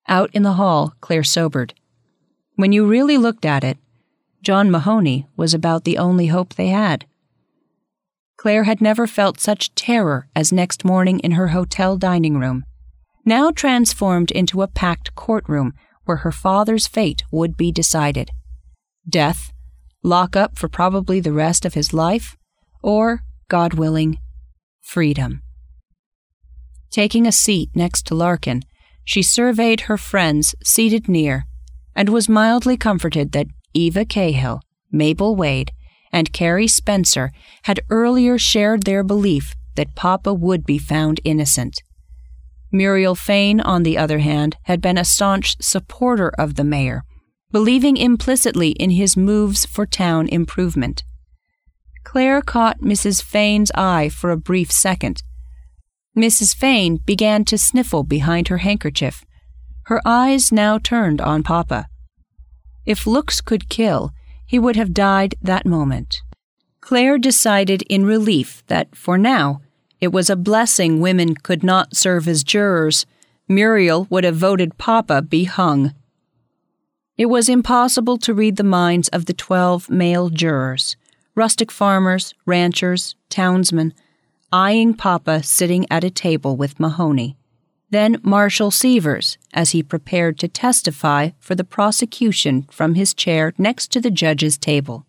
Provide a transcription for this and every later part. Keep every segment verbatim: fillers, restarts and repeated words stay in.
Out in the hall, Claire sobered. When you really looked at it, John Mahoney was about the only hope they had. Claire had never felt such terror as next morning in her hotel dining room, now transformed into a packed courtroom where her father's fate would be decided. Death, lock up for probably the rest of his life, or, God willing, freedom. Taking a seat next to Larkin, she surveyed her friends seated near and was mildly comforted that Eva Cahill, Mabel Wade, and Carrie Spencer had earlier shared their belief that Papa would be found innocent. Muriel Fain, on the other hand, had been a staunch supporter of the mayor, believing implicitly in his moves for town improvement. Claire caught Missus Fain's eye for a brief second. Missus Fain began to sniffle behind her handkerchief. Her eyes now turned on Papa. If looks could kill, he would have died that moment. Claire decided in relief that, for now, it was a blessing women could not serve as jurors. Muriel would have voted Papa be hung. It was impossible to read the minds of the twelve male jurors, rustic farmers, ranchers, townsmen, eyeing Papa sitting at a table with Mahoney. Then Marshal Sievers, as he prepared to testify for the prosecution from his chair next to the judge's table.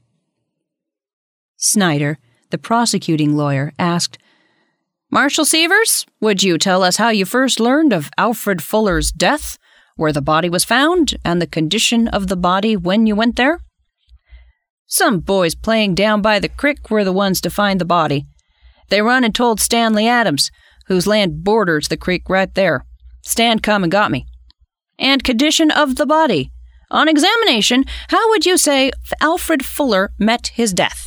Snyder, the prosecuting lawyer, asked, "Marshal Sievers, would you tell us how you first learned of Alfred Fuller's death, where the body was found, and the condition of the body when you went there?" "Some boys playing down by the creek were the ones to find the body. They run and told Stanley Adams, whose land borders the creek right there. Stan come and got me. And condition of the body. On examination, how would you say Alfred Fuller met his death?"